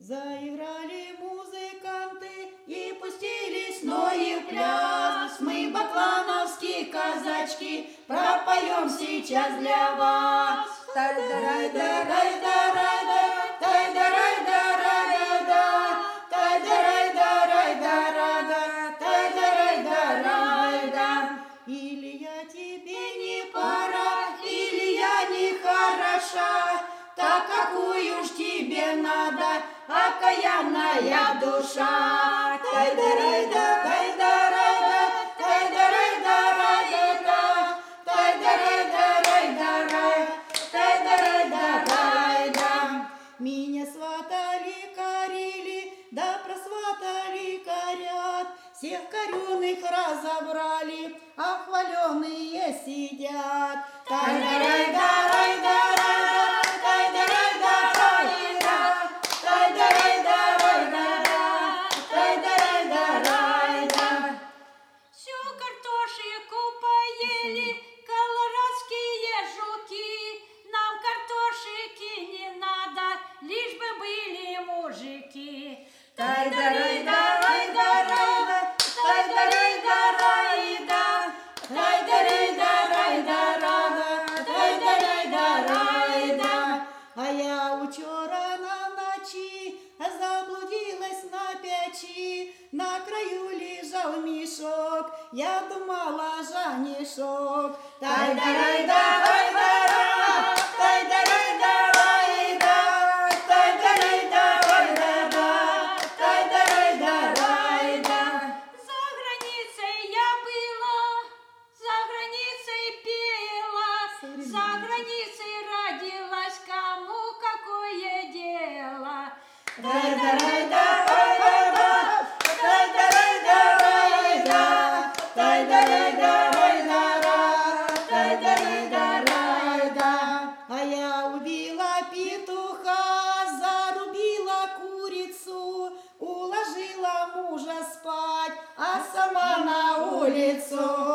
Заиграли музыканты и пустились ноги в пляс. Мы, баклановские казачки, пропоем сейчас для вас. Тай-да-рай-да-рай-да-рай-да, тай-да-рай-да-рай-да, тай-да-рай-да-рай-да-рай-да, тай-да-рай-да-рай-да. Или я тебе не пара, или я не хороша, так какую ж тебе надо, окаянная душа. Тай-да-рай-да, тай-да-рай-да, тай-да-рай-да-рай-да, тай-да-рай-да-рай-да-рай, тай-да-рай-да-рай-да. Меня сватали, корили, да просватали, корят. Всех коренных разобрали, а хваленые сидят. Тай-да-рай-да-рай-да-рай-да, тай-да-рай-да-рай-да, тай-да-рай-да-рай-да-да, тай-да-рай-да-рай-да. Всю картошику поели колорадские жуки. Нам картошики не надо, лишь бы были мужики. Тай-да-рай-да-рай-да-рай-да, тай-да-рай-да-рай-да, тай-да-рай-да-рай-да-рай-да, тай-да-рай-да-рай-да. А я учора на ночи заблудилась на печи, на краю лежал мешок, я думала женишок. Тай-да-рай-да-рай-да-рай-да, тай-да-рай-да-рай-да, тай-да-рай-да-рай-да-да, тай-да-рай-да-рай-да. За границей я была, за границей пела, за границей родилась, кому какое дело. Тай-да-рай-да-рай-да-да, тай-да-рай-да-рай-да, тай-да-рай-да-рай-да-да, тай-да-рай-да-рай-да. А я убила петуха, зарубила курицу, уложила мужа спать, а сама на улицу.